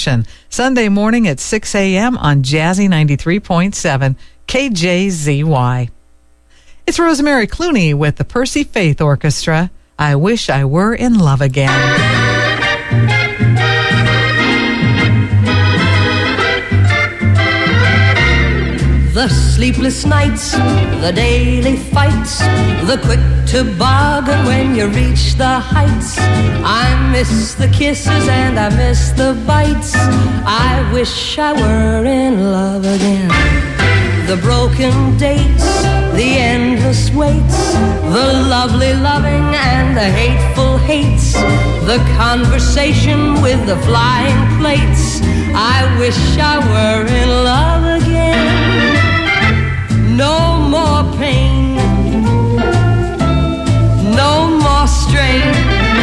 Sunday morning at 6 a.m. on Jazzy 93.7 KJZY. It's Rosemary Clooney with the Percy Faith Orchestra. I Wish I Were in Love Again. The sleepless nights, the daily fights, the quick toboggan when you reach the heights. I miss the kisses and I miss the bites. I wish I were in love again. The broken dates, the endless waits, the lovely loving and the hateful hates, the conversation with the flying plates. I wish I were in love again. No more pain, no more strain.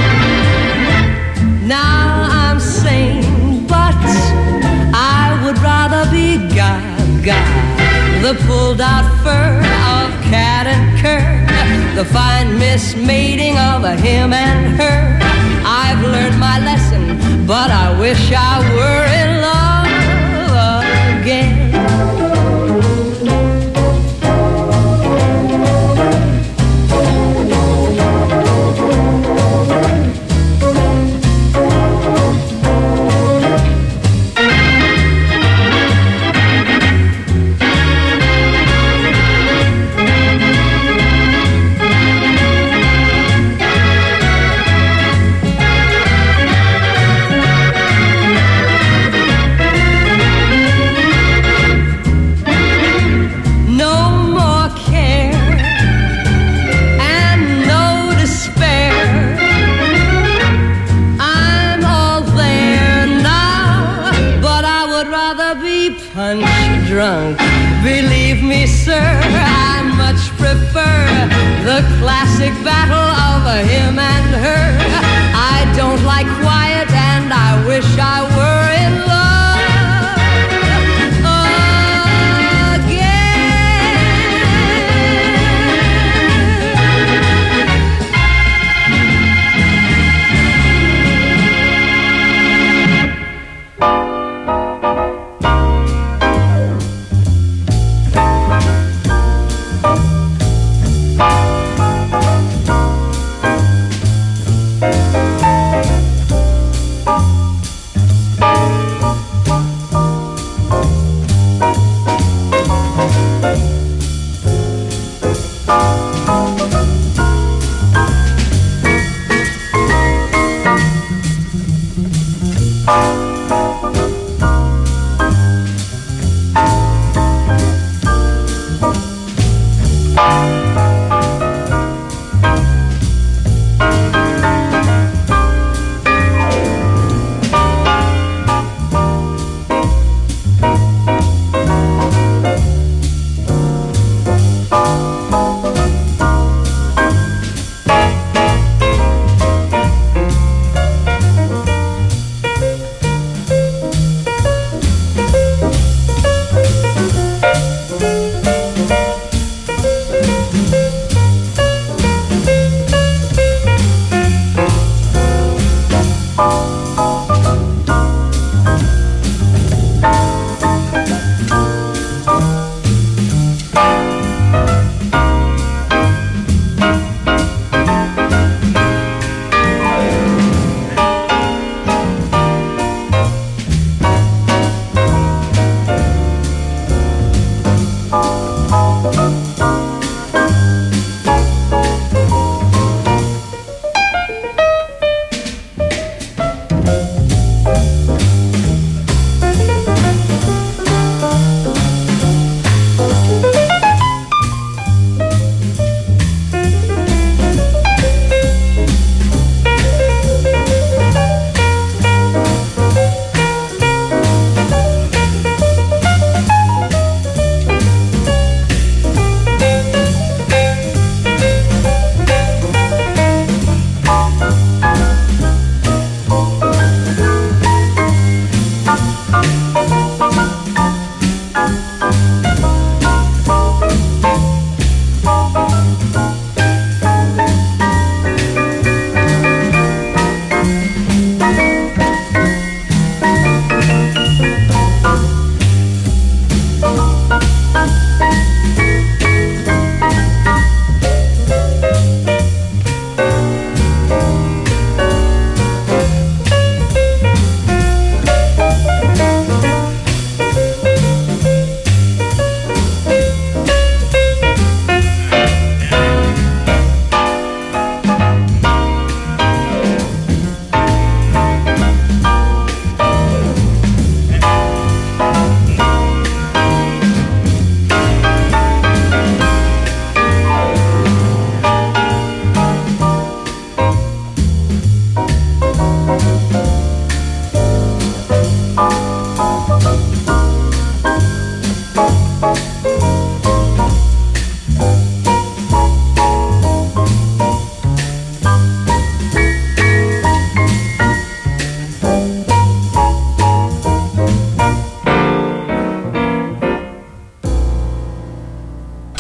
Now I'm sane, but I would rather be Gaga, the pulled out fur of cat and cur, the fine mismating of a him and her. I've learned my lesson, but I wish I were in love again. Drunk. Believe me, sir, I much prefer the classic battle of a him and her. I don't like quiet and I wish I were in love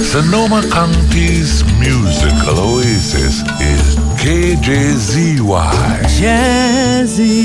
Sonoma County's musical oasis is KJZY. Jazzy.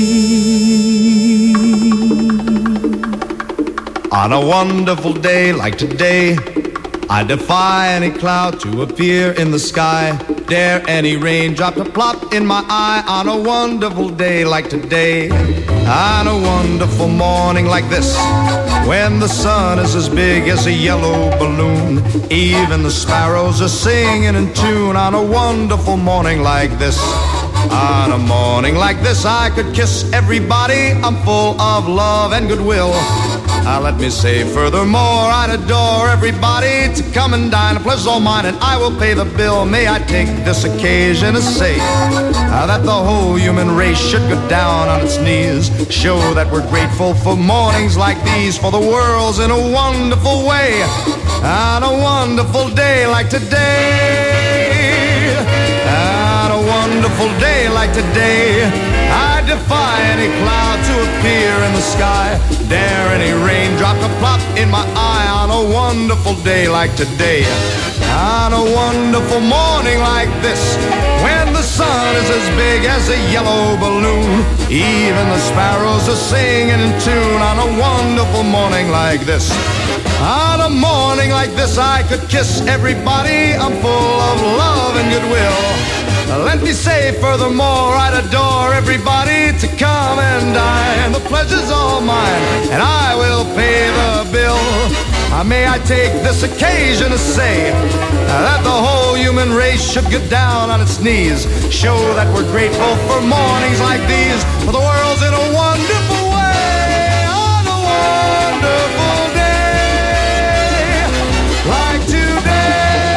On a wonderful day like today, I defy any cloud to appear in the sky. Dare any raindrop to plop in my eye. On a wonderful day like today, on a wonderful morning like this, when the sun is as big as a yellow balloon, even the sparrows are singing in tune. On a wonderful morning like this, on a morning like this, I could kiss everybody. I'm full of love and goodwill. Let me say furthermore, I'd adore everybody to come and dine. A pleasure's all mine and I will pay the bill. May I take this occasion to say that the whole human race should go down on its knees, show that we're grateful for mornings like these, for the world's in a wonderful way on a wonderful day like today. On a wonderful day like today, I defy any cloud to appear in the sky. Dare any raindrop to plop in my eye. On a wonderful day like today, on a wonderful morning like this, when the sun is as big as a yellow balloon, even the sparrows are singing in tune. On a wonderful morning like this, on a morning like this, I could kiss everybody. I'm full of love and goodwill. Let me say furthermore, I'd adore everybody to come and dine. The pleasure's all mine and I will pay the bill. May I take this occasion to say that the whole human race should get down on its knees, show that we're grateful for mornings like these, for the world's in a wonderful way, on a wonderful day like today.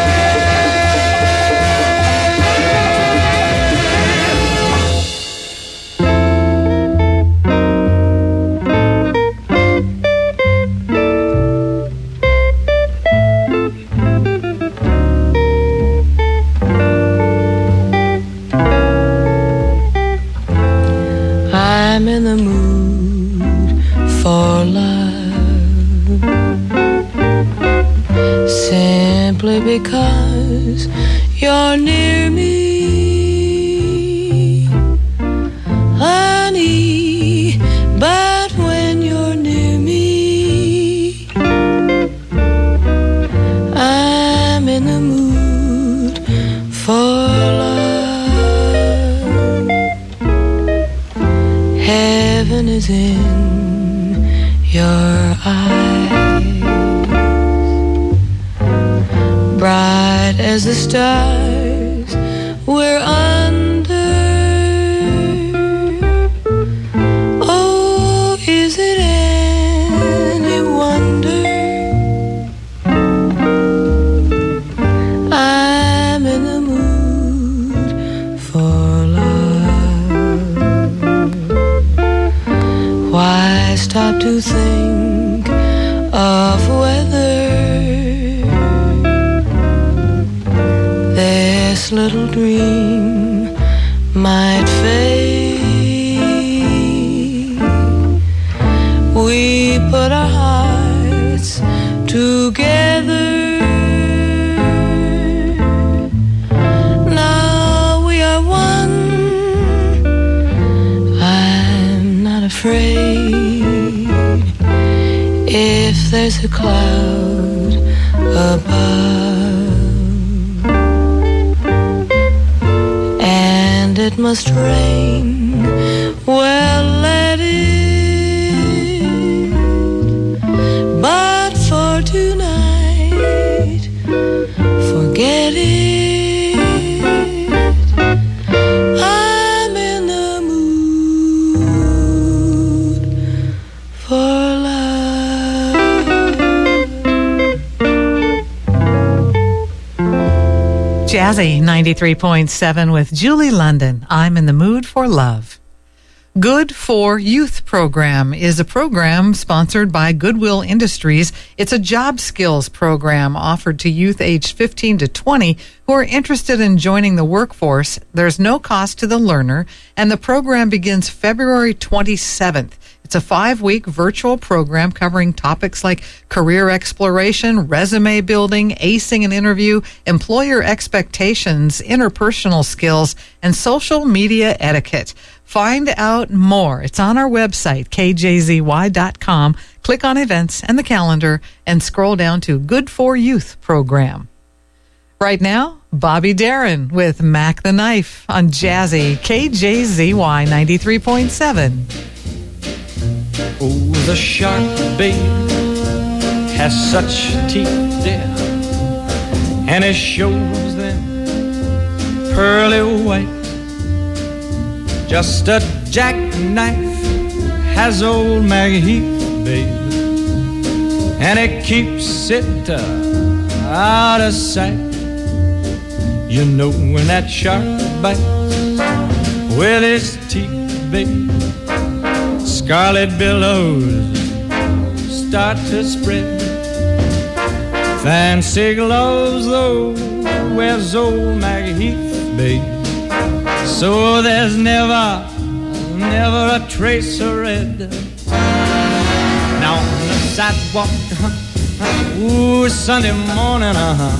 I'm in the mood for love, simply because you're near me, honey. But when you're near me, I'm in the mood for love. Heaven is in your eyes, bright as the stars we're under. Oh, is it any wonder I'm in the mood for love? Why stop to think of whether this little dream might fade? We put our hearts together. Now we are one. I'm not afraid if there's a cloud above, and it must rain. Well, let it. But for tonight, forget it. I'm in the mood for love. Jazzy 93.7 with Julie London. I'm in the mood for love. Good for Youth program is a program sponsored by Goodwill Industries. It's a job skills program offered to youth aged 15 to 20 who are interested in joining the workforce. There's no cost to the learner, and the program begins February 27th. It's a 5-week virtual program covering topics like career exploration, resume building, acing an interview, employer expectations, interpersonal skills, and social media etiquette. Find out more. It's on our website, kjzy.com. Click on events and the calendar and scroll down to Good for Youth program. Right now, Bobby Darin with Mac the Knife on Jazzy KJZY 93.7. Oh, the shark, babe, has such teeth, dear, and it shows them pearly white. Just a jackknife has old Maggie Heath, babe, and it keeps it out of sight. You know when that shark bites with his teeth, babe, scarlet billows start to spread. Fancy gloves, though, wears old Maggie Heath, babe, so there's never a trace of red. Now on the sidewalk, ooh, Sunday morning,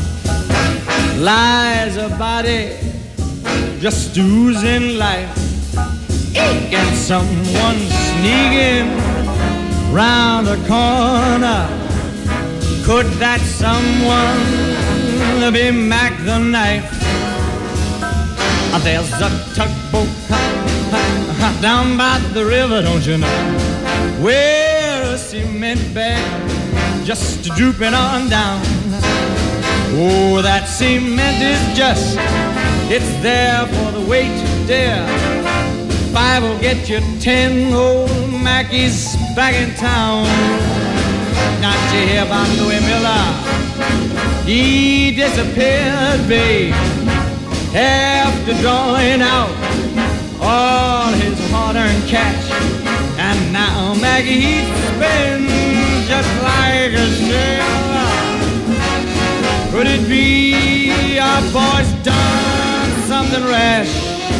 lies a body just oozing life. And someone sneaking round the corner. Could that someone be Mac the Knife? There's a tugboat down by the river, don't you know, where a cement bag just drooping on down. Oh, that cement is just, it's there for the weight, dear. 5 will get you 10, old Mackie's back in town. Not you hear about Louis Miller? He disappeared, babe, after drawing out all his hard-earned cash. And now Maggie spends just like a sailor. Could it be our boy's done something rash?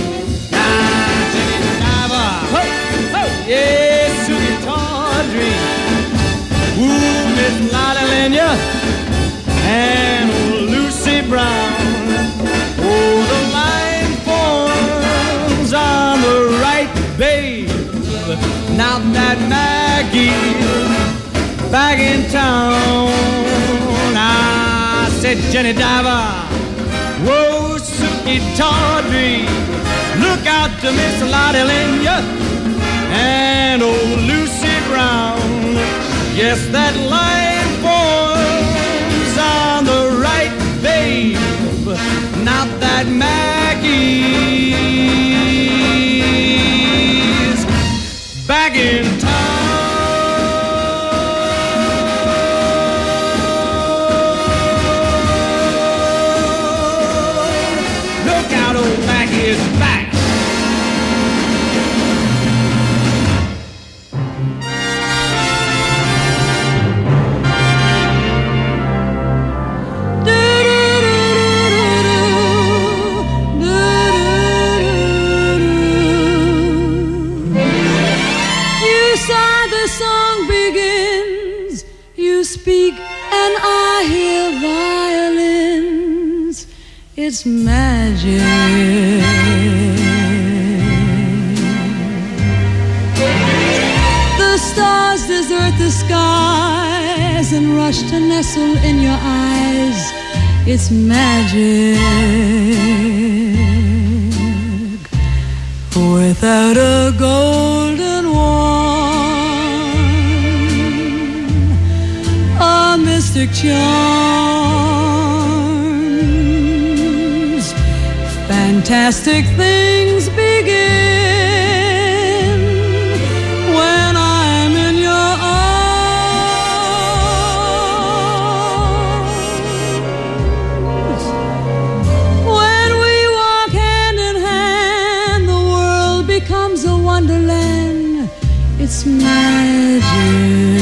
Yes, Susie Tawdry, ooh, Miss Lotta Lenya, and old Lucy Brown. Oh, the line forms on the right, babe. Now that Maggie's back in town, I said Jenny Diver, whoa, Susie Tawdry, look out to Miss Lotta Lenya and old Lucy Brown. Yes, that line forms on the right, babe. Not that Maggie's back in town. Look out, old Maggie is back. It's magic. The stars desert the skies and rush to nestle in your eyes. It's magic. Without a golden wand, a mystic charms, fantastic things begin when I'm in your arms. When we walk hand in hand, the world becomes a wonderland. It's magic.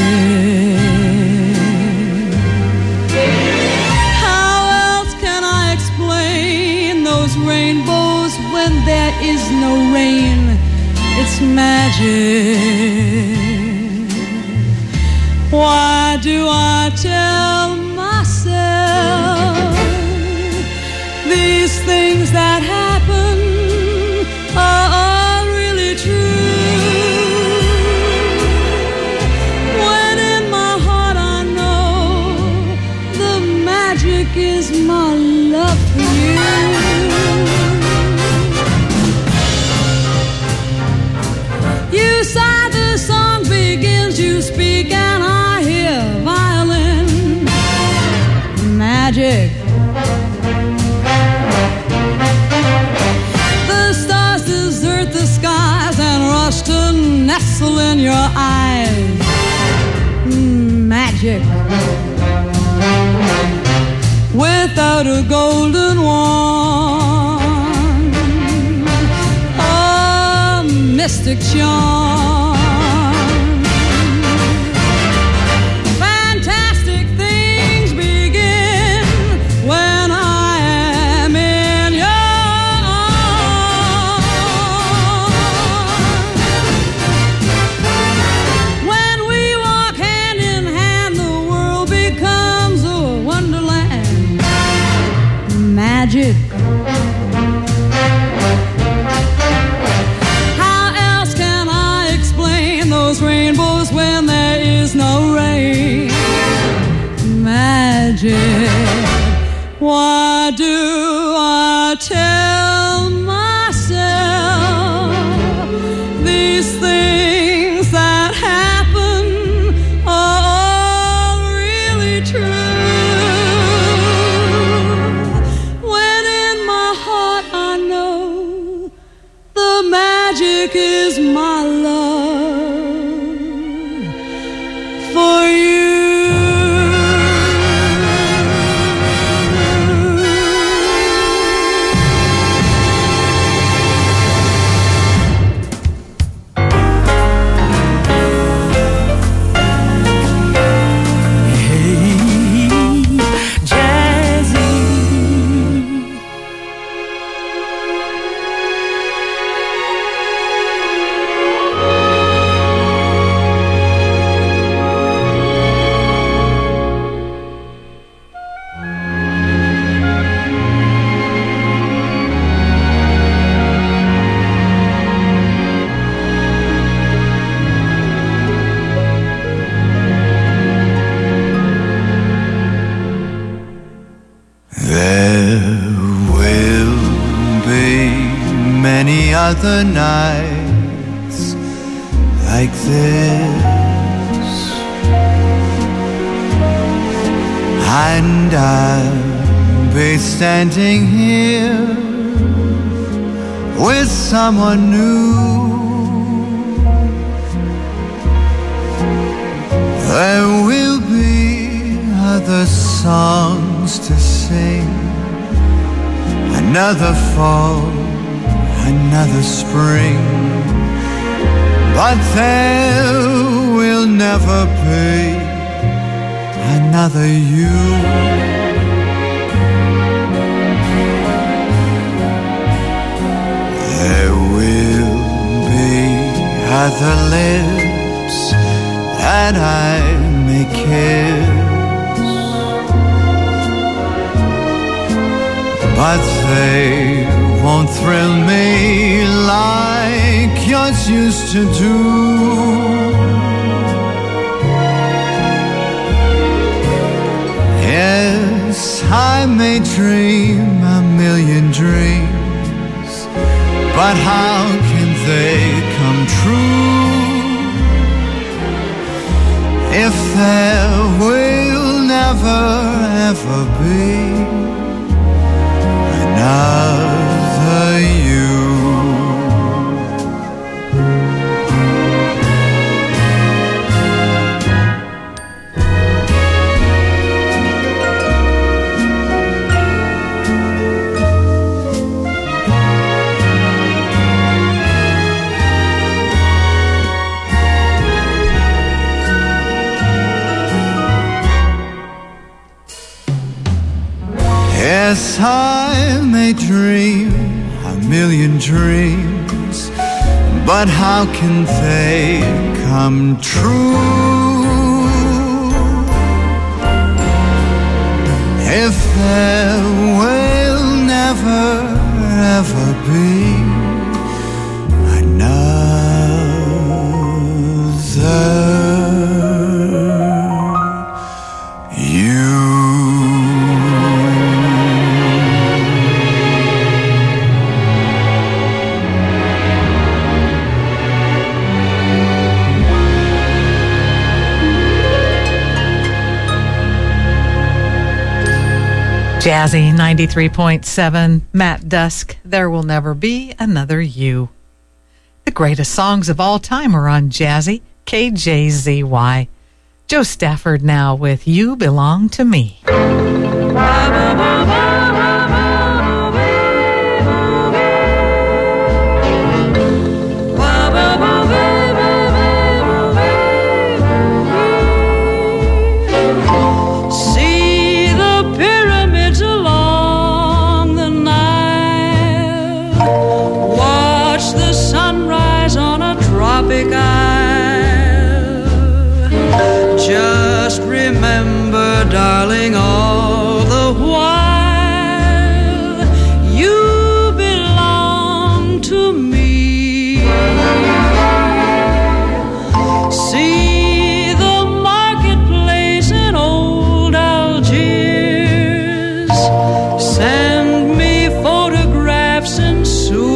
Rainbows when there is no rain. It's magic. Why do I tell myself these things that happen are really true? When in my heart I know the magic is my love for you. You sigh, the song begins, you speak and I hear violin magic. The stars desert the skies and rush to nestle in your eyes. Magic. Without a golden wand, a mystic charm. Fantastic things begin when I am in your arms. When we walk hand in hand, the world becomes a wonderland. Magic. How else can I explain those rainbows when there is no rain? Magic. Why do I tell myself these things that happen are really true? When in my heart I know the magic is my love for you. Other nights like this, and I'll be standing here with someone new. There will be other songs to sing, another fall, another spring, but there will never be another you. There will be other lips that I may kiss, but they won't thrill me like yours used to do. Yes, I may dream a million dreams, but how can they come true if there will never ever be another you? Yes, I may dream a million dreams, but how can they come true Jazzy 93.7, Matt Dusk, There Will Never Be Another You. The greatest songs of all time are on Jazzy, KJZY. Joe Stafford now with You Belong to Me. Just remember, darling, all the while you belong to me. See the marketplace in old Algiers. Send me photographs and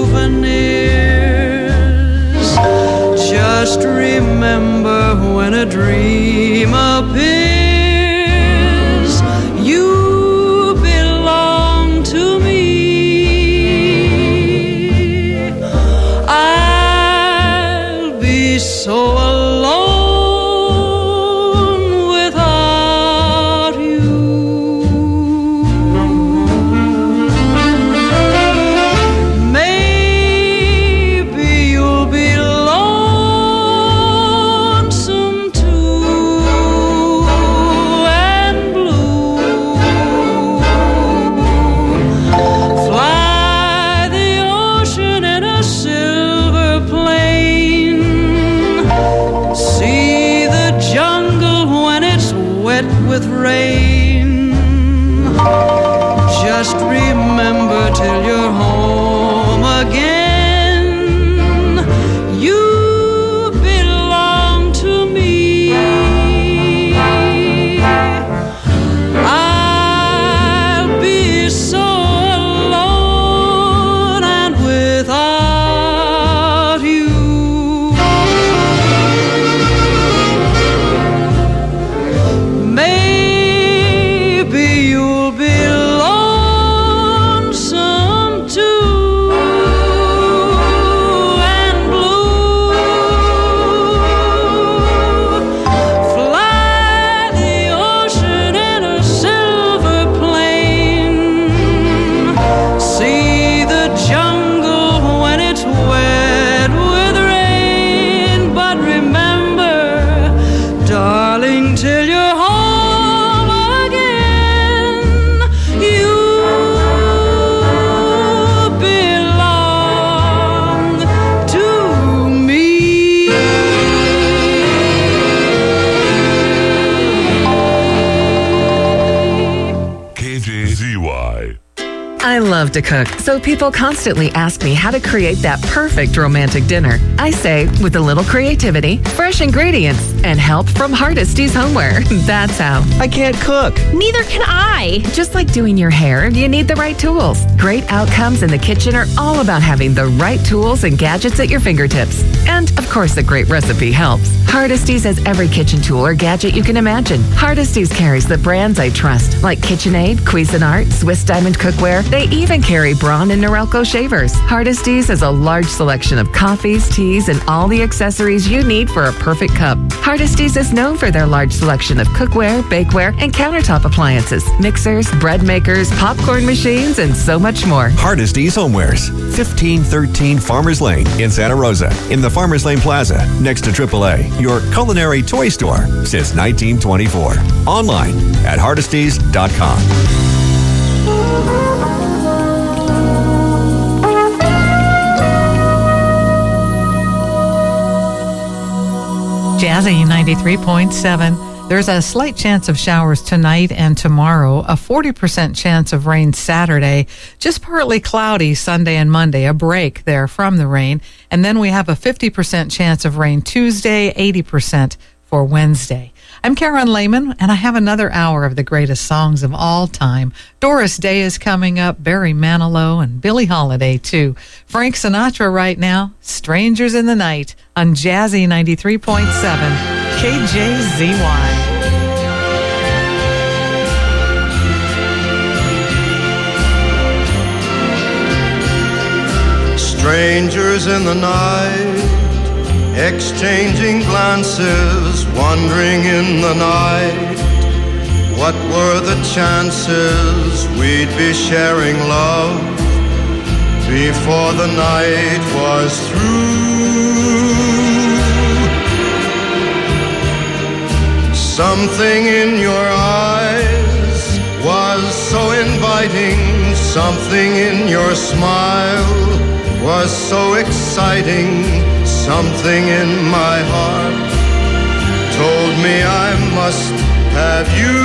souvenirs. Just remember when a dream appears, you belong to me. I'll be so alone without you. Maybe you'll be lonesome too, and blue. Fly the ocean in a silver plane. See the jungle when it's wet with rain. Just remember till you're home again, you belong to me. I'll be so alone and without you. Maybe you'll be lonesome too, and blue. Fly the ocean in a silver plane. See the jungle when it's wet with rain. But remember, darling, till you're home again, you belong to me. KJZY. I love to cook, so people constantly ask me how to create that perfect romantic dinner. I say, with a little creativity, fresh ingredients, and help from Hardesty's Homeware. That's how. I can't cook. Neither can I. Just like doing your hair, you need the right tools. Great outcomes in the kitchen are all about having the right tools and gadgets at your fingertips. And, of course, a great recipe helps. Hardesty's has every kitchen tool or gadget you can imagine. Hardesty's carries the brands I trust, like KitchenAid, Cuisinart, Swiss Diamond Cookware. They even carry Braun and Norelco shavers. Hardesty's has a large selection of coffees, teas, and all the accessories you need for a perfect cup. Hardesty's is known for their large selection of cookware, bakeware, and countertop appliances, mixers, bread makers, popcorn machines, and so much more. Hardesty's Homewares, 1513 Farmers Lane in Santa Rosa, in the Farmers Lane Plaza, next to AAA, your culinary toy store since 1924. Online at hardestys.com. Jazzy 93.7. There's a slight chance of showers tonight and tomorrow, a 40% chance of rain Saturday, just partly cloudy Sunday and Monday, a break there from the rain. And then we have a 50% chance of rain Tuesday, 80% for Wednesday. I'm Karen Lehman, and I have another hour of the greatest songs of all time. Doris Day is coming up, Barry Manilow, and Billie Holiday, too. Frank Sinatra right now, Strangers in the Night, on Jazzy 93.7, KJZY. Strangers in the night, exchanging glances, wandering in the night. What were the chances we'd be sharing love before the night was through? Something in your eyes was so inviting, something in your smile was so exciting, something in my heart told me I must have you.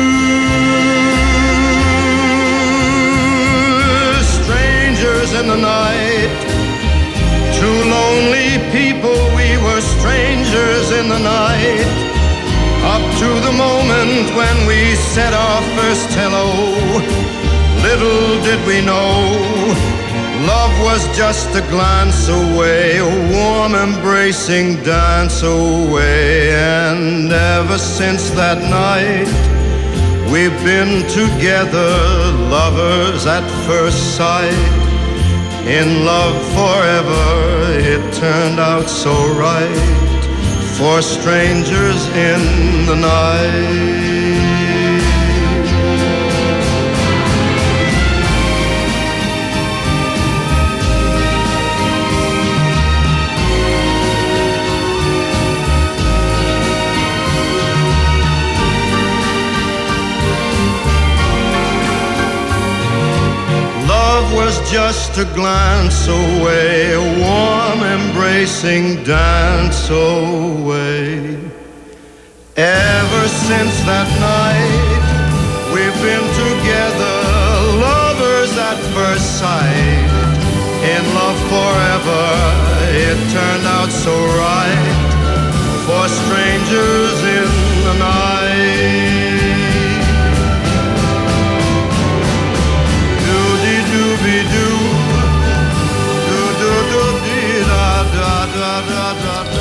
Strangers in the night, two lonely people, we were strangers in the night, up to the moment when we said our first hello. Little did we know, love was just a glance away, a warm embracing dance away. And ever since that night, we've been together, lovers at first sight, in love forever. It turned out so right for strangers in the night. Was just a glance away, a warm embracing dance away. Ever since that night, we've been together, lovers at first sight, in love forever. It turned out so right for strangers in the night. Doobie-doo, do-do-do-dee-da-da-da-da-da-da.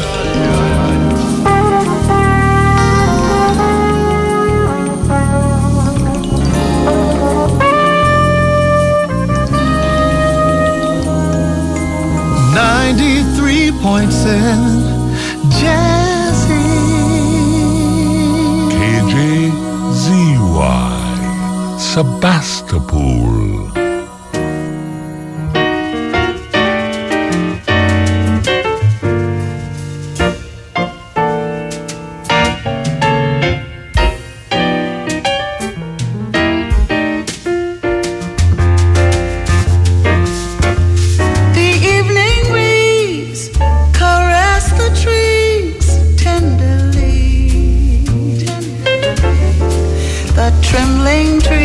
93.7 Jazzy KJZY Sebastopol. Trembling